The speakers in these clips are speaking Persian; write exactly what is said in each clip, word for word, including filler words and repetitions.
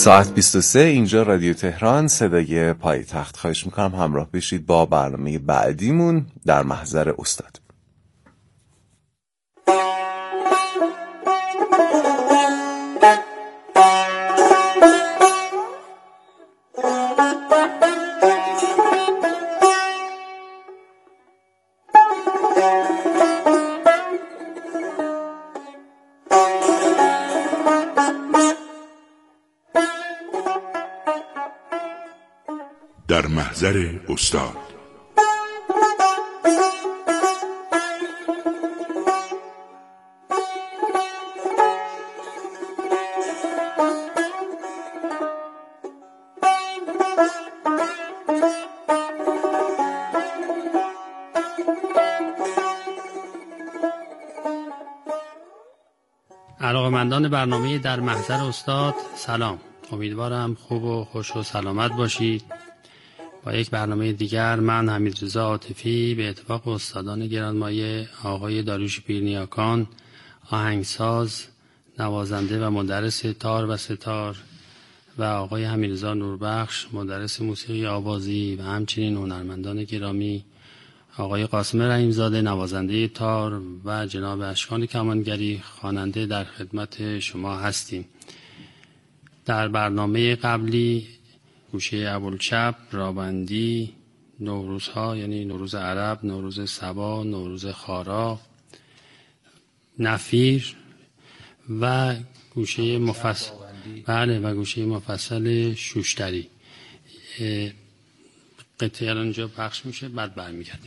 ساعت بیست و سه، اینجا رادیو تهران، صدای پایتخت. خواهش میکنم همراه بشید با برنامه بعدیمون در محضر استاد. در محضر استاد. علاقه‌مندان برنامه در محضر استاد سلام، امیدوارم خوب و خوش و سلامت باشید. با یک برنامه دیگر من حمیدرضا عاطفی به اتفاق استادان گرانمایه آقای داریوش پیرنیاکان، آهنگساز، نوازنده و مدرس تار و ستار، و آقای حمیدرضا نوربخش، مدرس موسیقی آوازی، و همچنین هنرمندان گرامی آقای قاسم رحیم‌زاده، نوازنده تار، و جناب اشکان کمانگری، خواننده، در خدمت شما هستیم. در برنامه قبلی گوشه ابوالچپ، رابندی، نوروزها یعنی نوروز عرب، نوروز سبا، نوروز خارا، نفیر و گوشه مفصل بله و گوشه مفصل شوشتری قطعه الان اینجا پخش میشه، بعد برمیگردیم.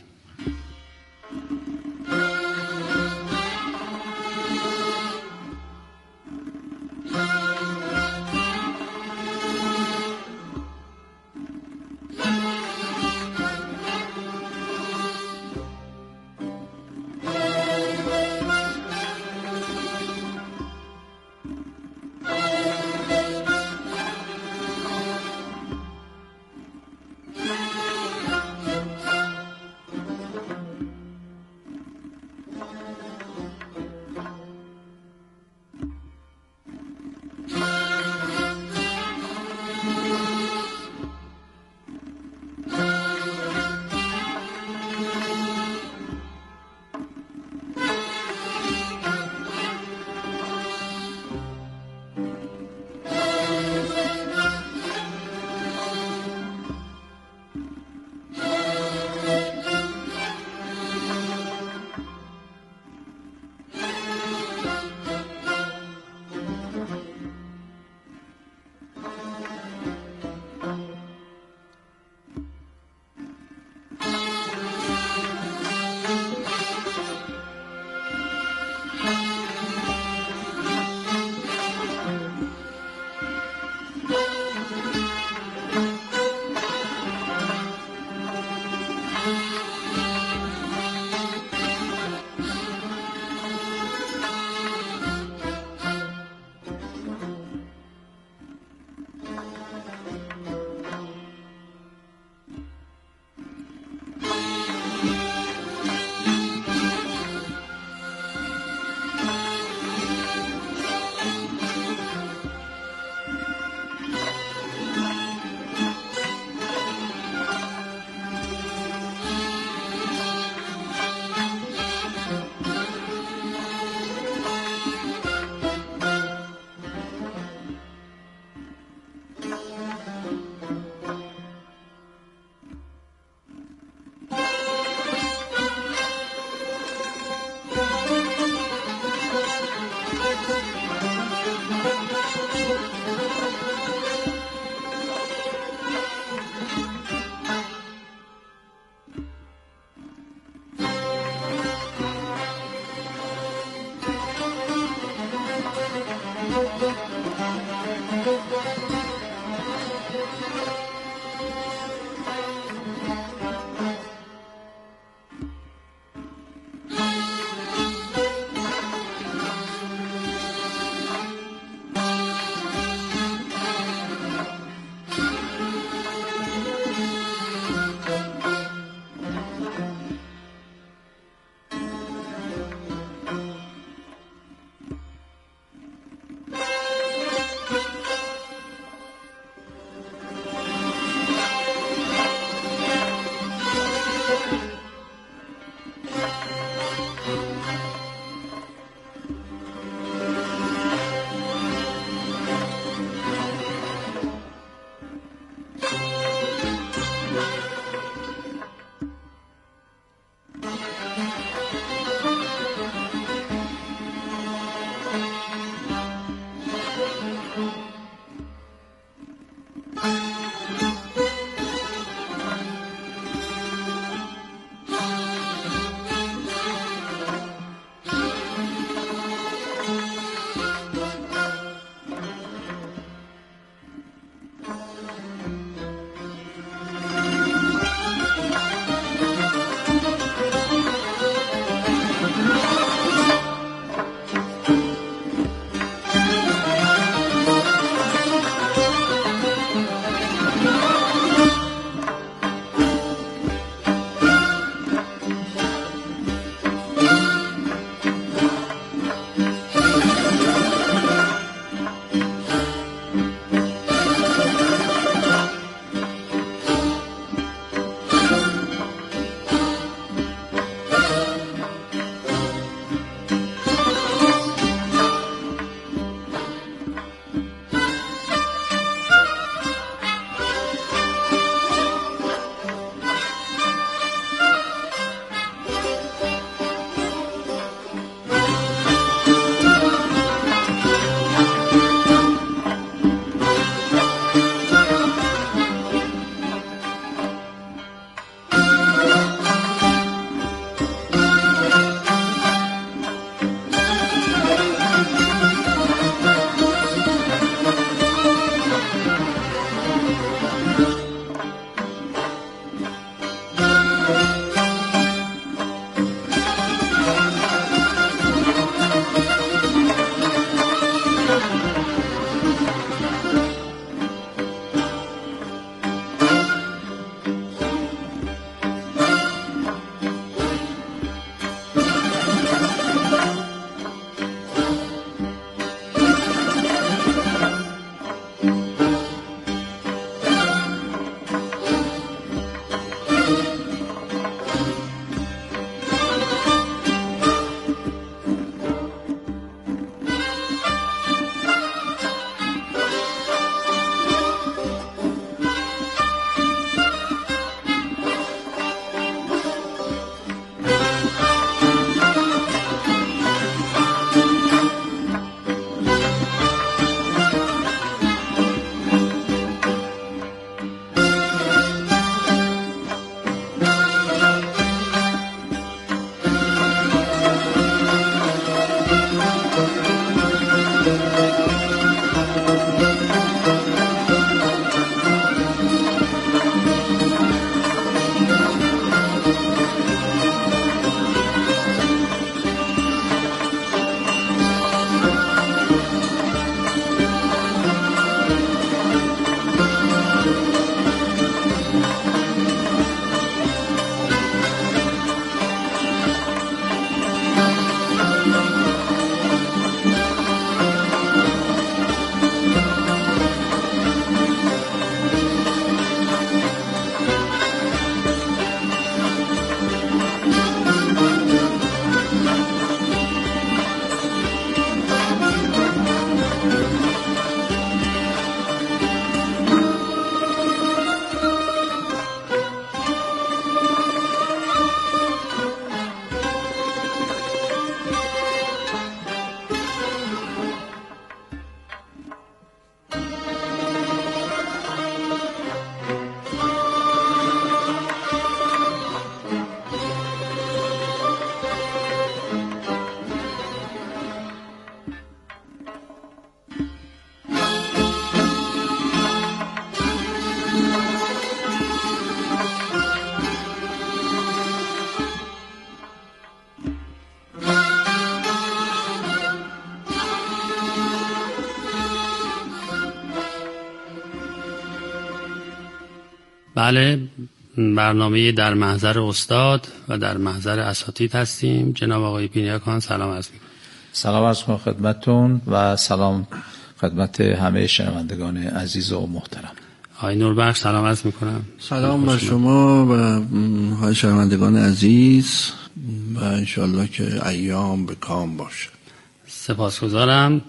بله، برنامه در محضر استاد و در محضر اساتید هستیم. جناب آقای پینیاکان سلام عرض می‌کنم. سلام عرض می‌کنم خدمتتون و سلام خدمت همه شنوندگان عزیز و محترم. آقای نوربخش سلام عرض می‌کنم. سلام بر شما و های شنوندگان عزیز و انشالله که ایام به کام باشه. سپاسگزارم.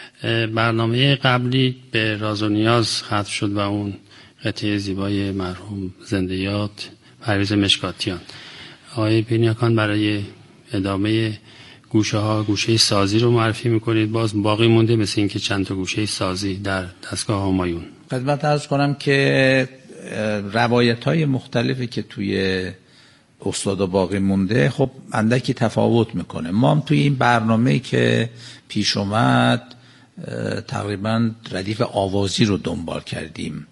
برنامه قبلی به راز و نیاز ختم شد و اون قطعه زیبای مرحوم زنده یاد پرویز مشکاتیان. آقای پینیاکان برای ادامه گوشه ها گوشه سازی رو معرفی میکنید. باز باقی مونده مثل این که چند تا گوشه سازی در دستگاه همایون. خدمت عرض کنم که روایت های مختلفی که توی استاد باقی مونده خب اندکی تفاوت میکنه. ما هم توی این برنامه که پیش اومد تقریبا ردیف آوازی رو دنبال کردیم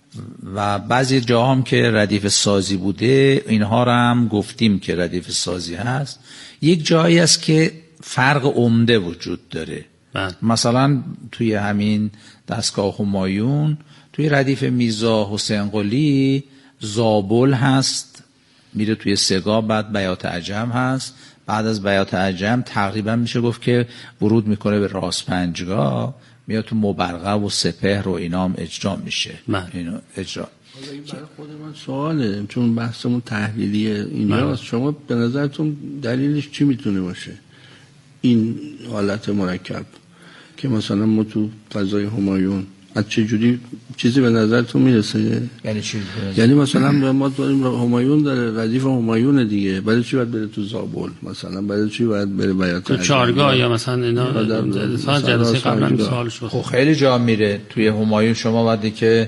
و بعضی جاها هم که ردیف سازی بوده اینها رو هم گفتیم که ردیف سازی هست. یک جایی است که فرق عمده وجود داره. بله. مثلا توی همین دستگاه همایون توی ردیف میرزا حسین قلی زابل هست، میره توی سگا، بعد بیات عجم هست، بعد از بیات عجم تقریبا میشه گفت که ورود میکنه به راست پنجگاه، میاد تو مبرقه و سپهر و اینا هم اجرا میشه. اینو اجرا برای خود من سواله، چون بحثمون تحلیلی اینجاست. شما به نظرتون دلیلش چی میتونه باشه این حالت مرکب که مثلا ما تو فضای همایون از چه جوری چیزی به نظرتون میرسه؟ یعنی چی؟ یعنی مثلا ما داریم همایون داره، ردیف همایون دیگه، برای چی باید بره تو زابل؟ مثلا برای چی باید بره بیات تو چارگاه یا مثلا اینا مثلا جلسه قبلا سوال شد. خب خیلی جا میره توی همایون. شما وقتی که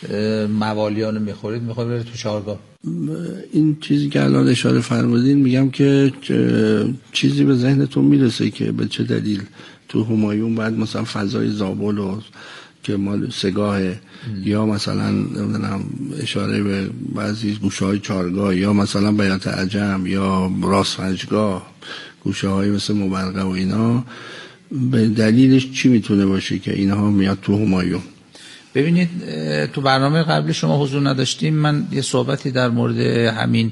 موالیانو میخورید میخواد بره تو چارگاه. این چیزی که الان اشاره فرمودین، میگم که چیزی به ذهنتون میرسه که به چه دلیل تو همایون بعد مثلا فضای زابل و که مال سگاه یا مثلا نمیدونم اشاره به بعضی گوشه‌های چارگاه یا مثلا بیات عجم یا راست پنجگاه گوشه‌های مثل مبرقه و اینا، به دلیلش چی میتونه باشه که اینها میاد تو همایون؟ ببینید تو برنامه قبلی شما حضور نداشتیم، من یه صحبتی در مورد همین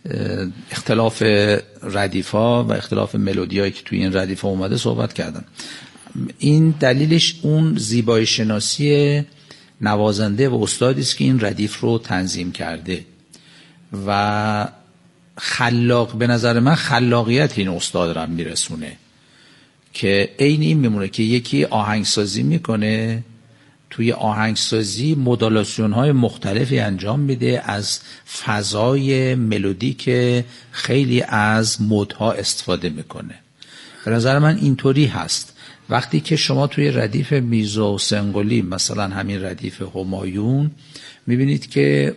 اختلاف ردیف‌ها و اختلاف ملودیایی که توی این ردیف‌ها اومده صحبت کردم. این دلیلش اون زیبایی شناسی نوازنده و استادی است که این ردیف رو تنظیم کرده و خلاق، به نظر من خلاقیت این استاد رو میرسونه که عین این میمونه که یکی آهنگسازی میکنه، توی آهنگسازی مدولاسیون های مختلفی انجام میده، از فضای ملودی که خیلی از مدها استفاده میکنه. به نظر من اینطوری هست. وقتی که شما توی ردیف میرزا حسین قلی مثلا همین ردیف همایون میبینید که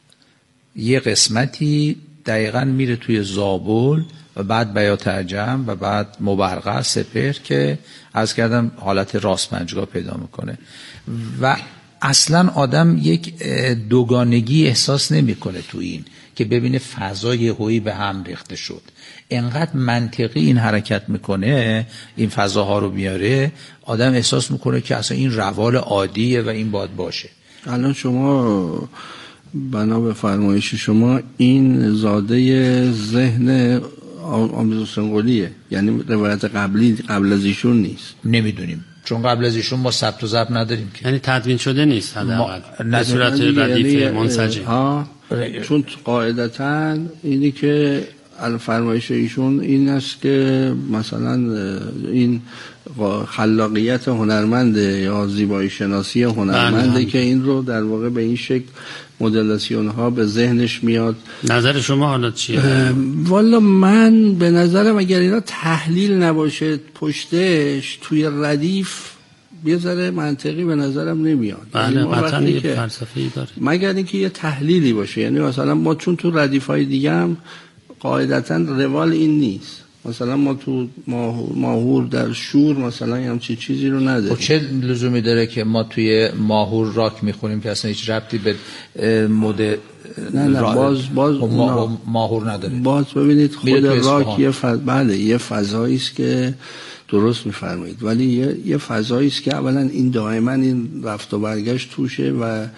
یه قسمتی دقیقاً میره توی زابل و بعد بیات عجم و بعد مبرقه سپهر که عرض کردم حالت راست پنجگاه پیدا میکنه و اصلا آدم یک دوگانگی احساس نمیکنه تو این که ببینه فضای هویی به هم ریخته شد. انقدر منطقی این حرکت میکنه، این فضاها رو میاره، آدم احساس میکنه که اصلا این روال عادیه و این باید باشه. الان شما بنا به فرمایش شما این زاده ذهن آمیز حسین قلیه، یعنی روایت قبلی قبل از ایشون نیست؟ نمیدونیم، چون قبل از ایشون ما ثبت و ضبط نداریم که. یعنی تدوین شده نیست حداقل به صورت ردیف منسجم. ها، چون قاعدتاً اینی که فرمایش ایشون این است که مثلا این خلاقیت هنرمنده یا زیبایی شناسی هنرمنده که این رو در واقع به این شکل مدلاسیون ها به ذهنش میاد. نظر شما حالا چیه؟ والا من به نظرم اگر اینا تحلیل نباشه پشتش توی ردیف یه ذره منطقی به نظرم نمیاد. بله قطعا یه فلسفه‌ای داره، مگر اینکه یه تحلیلی باشه. یعنی مثلا ما چون تو ردیف‌های دیگه هم قاعدتاً روال این نیست، مثلا ما تو ماهور در شور مثلا همچین چیزی رو نداریم. چه لزومی داره که ما توی ماهور راک میخونیم که اصلا هیچ ربطی به مد نه نه باز باز ما ماهور نداره. باز ببینید خود راک یه فض... بله یه فضایی است که درست میفرمایید، ولی یه, یه فضایی است که اولا این دائما این رفت و برگشت توشه و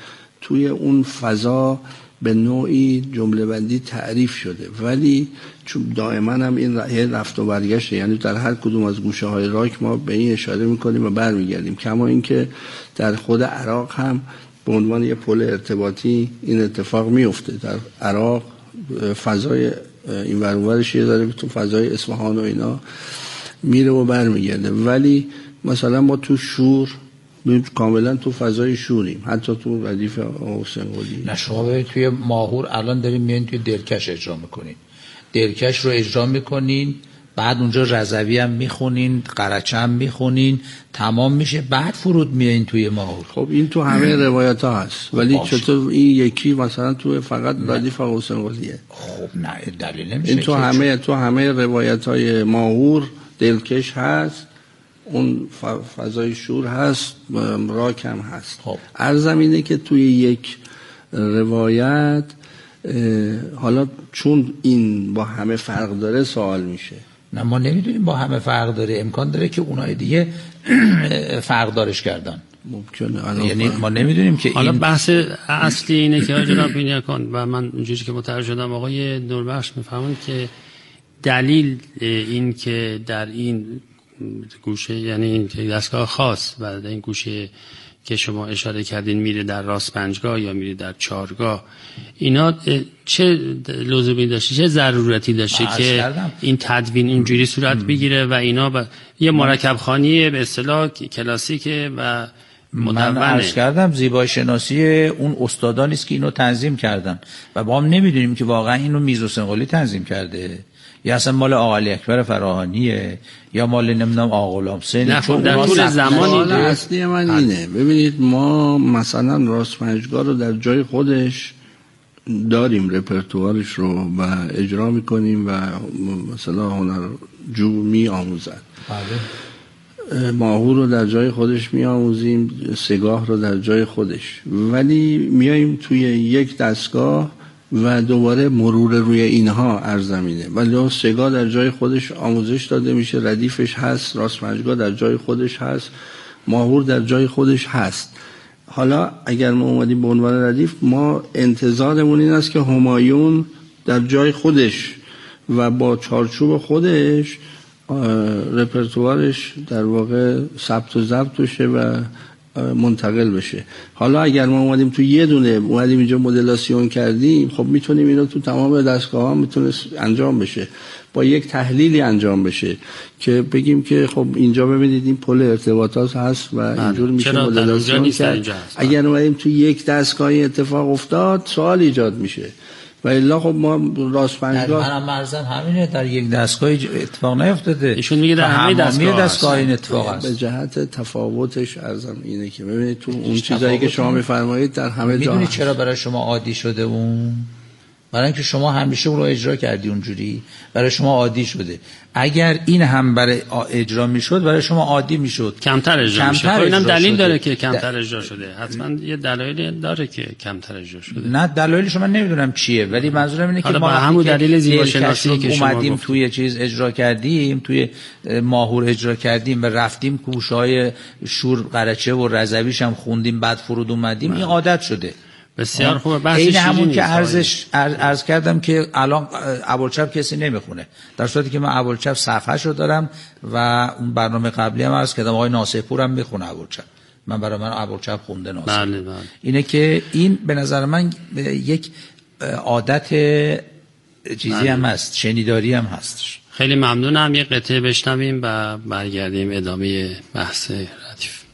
توی اون فضا به نوعی جمله بندی تعریف شده، ولی چون دائما هم این رفت و برگشته، یعنی در هر کدوم از گوشه های راک ما به این اشاره میکنیم و برمیگردیم. کما اینکه در خود عراق هم به عنوان یه پل ارتباطی این اتفاق میفته. در عراق فضای این ور اون ورش یه ذره تو فضای اصفهان و اینا میره و برمیگرده، ولی مثلا ما تو شور کاملا تو فضای شوریم، حتی تو ردیف حسین قلی. نه شما ببینید توی ماهور الان داریم میایین توی درکش اجرا میکنین، درکش رو اجرا میکنین، بعد اونجا رضوی هم میخونین، قرچه هم میخونین، تمام میشه، بعد فرود میایین توی ماهور. خب این تو همه روایت ها هست، ولی چطور این یکی مثلا تو فقط ردیف حسین قلیه؟ خب نه دلیل نمیشه. این تو همه تو همه روایت های ماهور دلکش هست، اون فضای شور هست، راک هم هست. خب عرضم اینه که توی یک روایت حالا چون این با همه فرق داره سوال میشه. نه ما نمیدونیم با همه فرق داره، امکان داره که اونای دیگه فرق دارش کردن، ممکنه. یعنی ما نمیدونیم که حالا این بحث اصلی اینه که آقای جناب بینی کن و من اونجوری که متوجه شدم آقای نوربخش میفهمن که دلیل این که در این گوشه، یعنی این دستگاه خاص و در این گوشه که شما اشاره کردین میره در راست پنجگاه یا میره در چارگاه، اینا چه لزومی داشته، چه ضرورتی داشته که این تدوین اینجوری صورت بگیره و اینا با یه مرکب خانی به اصطلاح کلاسیکه و مدونه؟ من عرض کردم زیبایی شناسی اون استادانی است که اینو تنظیم کردن و با هم نمیدونیم که واقعا اینو میرزا حسین قلی تنظیم کرده یا اصلا مال آقا علی اکبر فراهانیه یا مال نمیدونم آقا غلام حسین. چون در طول زمانی اصلی من اینه، ببینید ما مثلا راست پنجگاه رو در جای خودش داریم، رپرتوارش رو و اجرا میکنیم و مثلا هنرجو می آموزد. ماهور رو در جای خودش می آموزیم، سگاه رو در جای خودش، ولی میاییم توی یک دستگاه و دوباره مرور روی اینها ارزمینه. ولی سگاه در جای خودش آموزش داده میشه، ردیفش هست، راست پنجگاه در جای خودش هست، ماهور در جای خودش هست. حالا اگر ما اومدیم به عنوان ردیف، ما انتظارمون این است که همایون در جای خودش و با چارچوب خودش رپرتوارش در واقع ثبت و ضبط بشه و منتقل بشه. حالا اگر ما اومدیم تو یه دونه اومدیم اینجا مدلاسیون کردیم، خب میتونیم اینو تو تمام دستگاه ها میتونه انجام بشه، با یک تحلیلی انجام بشه که بگیم که خب اینجا ببینید این پل ارتباطات هست و اینجور میشه مدلاسیون کرد. اگر اومدیم تو یک دستگاه اتفاق افتاد سوال ایجاد میشه. و الا خب ما راست پنجگاه منم مرزن همینه، در یک دستگاه اتفاق نیفتاده، ایشون میگه در همه دستگاه, دستگاه این اتفاق است. به جهت تفاوتش ارزم اینه که ببینید تو اون چیزایی که شما میفرمایید در همه جا میدونید چرا برای شما عادی شده اون؟ برای اینکه شما همیشه اون رو اجرا کردی اونجوری، برای شما عادی شده. اگر این هم برای اجرا میشد برای شما عادی میشد، کمتر اجرا میشد. خب اینم دلیل داره که کمتر اجرا شده، حتما یه دلایلی داره که کمتر اجرا شده. نه دلایلش من نمیدونم چیه، ولی منظورم اینه که ما همون دلیل زیبا شناسی که شما اومدیم توی چیز اجرا کردیم، توی ماهور اجرا کردیم و رفتیم کوشهای شور قرچه و رضویش هم خوندیم، بعد فرود اومدیم، این عادت شده. بسیار خوبه. بحث این همون که عرضش عرض کردم که الان ابوالچپ کسی نمیخونه، در صورتی که من ابوالچپ صفحه‌شو رو دارم و اون برنامه قبلی هم عرض کردم آقای ناصرپور هم میخونه ابوالچپ، من برای من ابوالچپ خونده ناصر. بله بله. اینه که این به نظر من یک عادت چیزی بله. هم هست، شنیداری هم هستش. خیلی ممنونم. یک قطعه بشنویم و برگردیم ادامه بحث ردیف.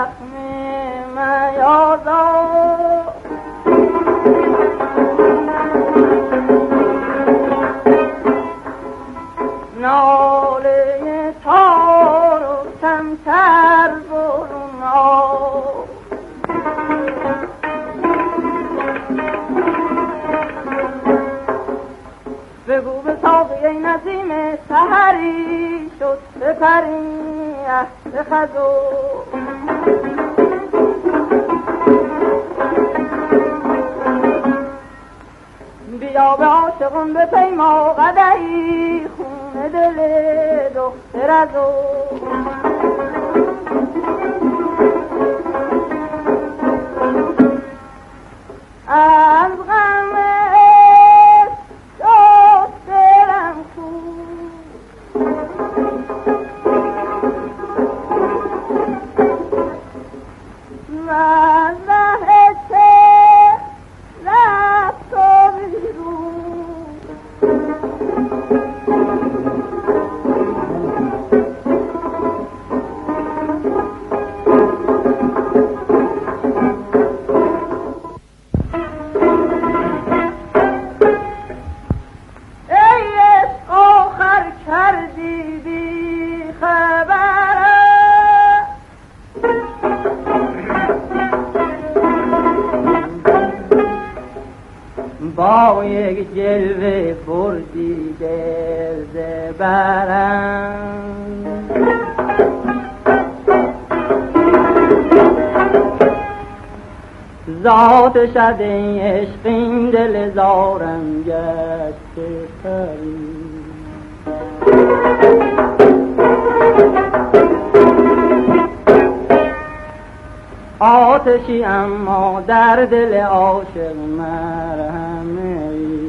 زخم میازار ناله تار و کمتر برون آب بگو به ساقی نسیم سحری شد بپری اهل خزو بیا به عاشقون به پیما قدری خون دل دختر ازو از غم دخترم خون من ره چه رفت و بیرون ای عشق آخر کردی بی خبره با یک جلوه بردی دل ز برم ذات شد ای عشق این دل زارم گشت پری آتشی اما در دل عاشق مرهمه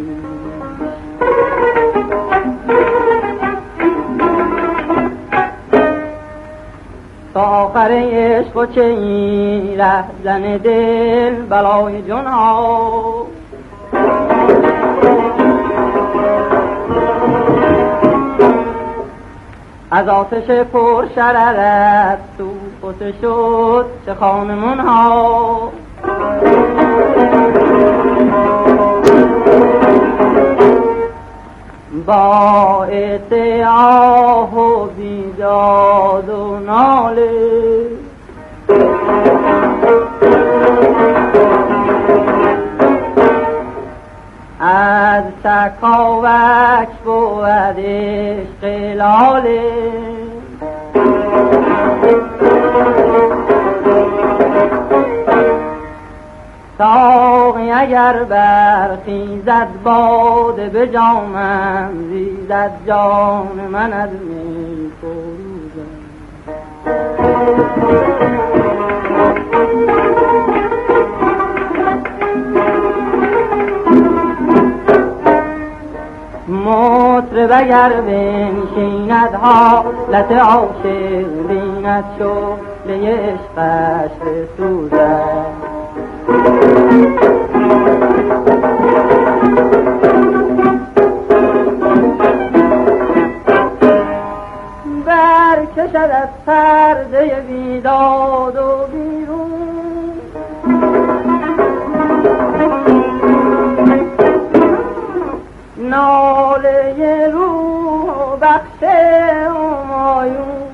تا آخر عشق و چه این رهزن دل بلای جون ها از آتش پر شررت سوخته شد چه خانمون ها باعث آه و بیداد و ناله از تکاوک بود عشق لاله ساقی اگر برخیزد باده به جامم زیزد جان من از می فروزم مطرب اگر بنشیند حالت عاشق بیند شعله عشقش بسوزد برکشد از پرده بیداد و بیرون ناله روح و بخش همایون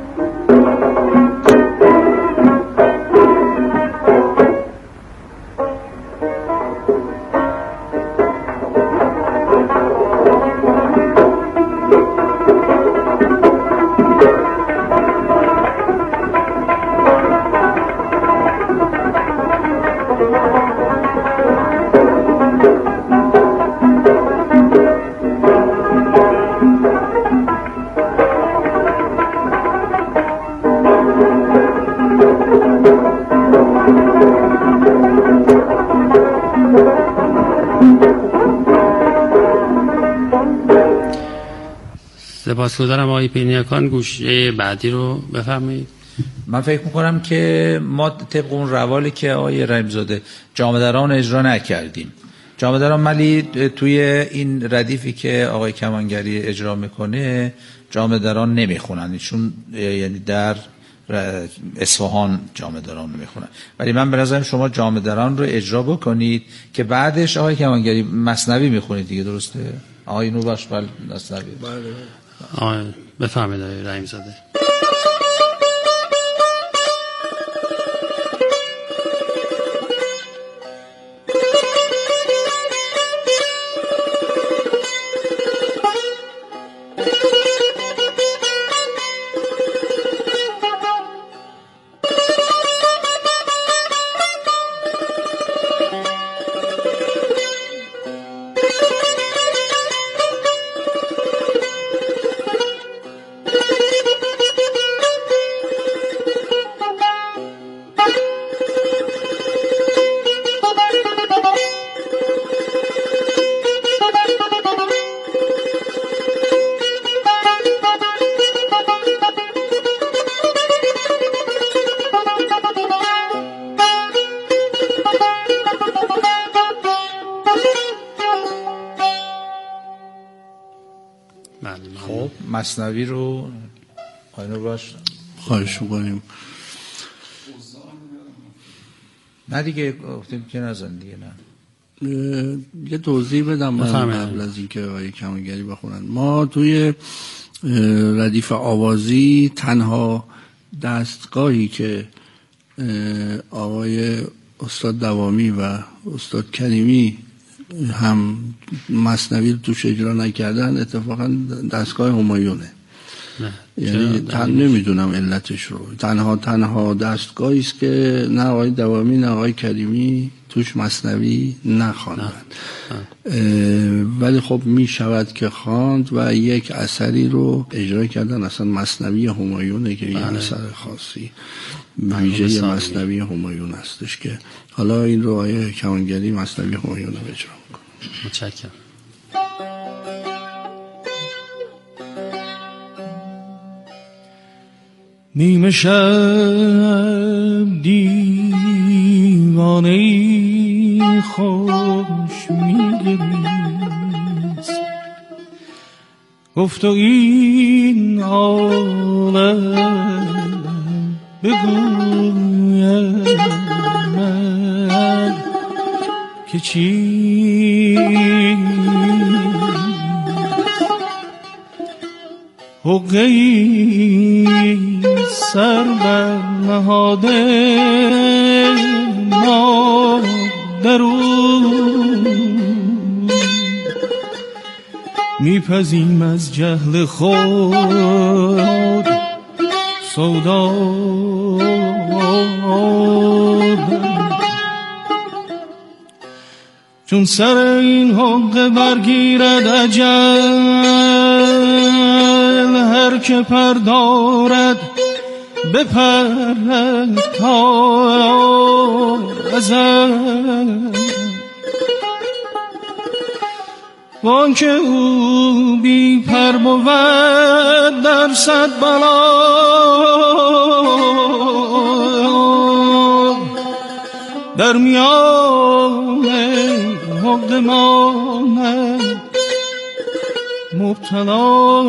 سپاسگزارم آقای پینیاکان. گوشه بعدی رو بفرمایید. من فکر میکنم که ما طبق اون روالی که آقای رحیم‌زاده جامه‌دران اجرا نکردیم. جامه‌دران ولی توی این ردیفی که آقای کمانگری اجرا میکنه جامه‌دران نمیخونن، چون یعنی در اصفهان جامه دران رو میخونن. ولی من به نظرم شما جامه دران رو اجرا بکنید که بعدش آقای کمانگری مثنوی میخونید دیگه، درسته؟ آقای نوبخش بل مثنوی. بله. آقای بفهمید آقای رحیم زاده. خب مثنوی رو آینو باش خواهش می‌کنیم. نه دیگه گفتیم که نزن دیگه. نه یه توضیح بدم قبل از اینکه آقای کمانگری بخونن. ما توی ردیف آوازی تنها دستگاهی که آقای استاد دوامی و استاد کریمی هم مثنوی رو توش اجرا نکردن اتفاقا دستگاه همایونه. یعنی تن نمیدونم علتش رو. تنها تنها دستگاهی است که نه آقای دوامی نه آقای کریمی توش مثنوی نخواندن، ولی خب می شود که خواند و یک اثری رو اجرا کردن. اصلا مثنوی همایونه که یه اثر خاصی ویژه مثنوی همایون هستش که حالا این رو آقای کمانگری مثنوی همایون رو اجرا میکنه. متشکرم. نیمه شب دیوانه خوش می‌گریست، گفت و این عالم بگویم من که چیست حقه‌ای سر بر نهاده ما درون میپزیم از جهل خود سودا چون سر این حقه برگیرد اجل هر که پردارد بپرد تا ازل وان که او بی پر بود در صد بلا در میان حق ماند مبتلا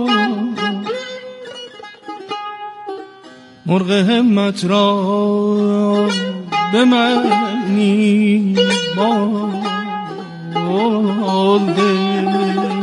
مرغ همت را به معنی بالده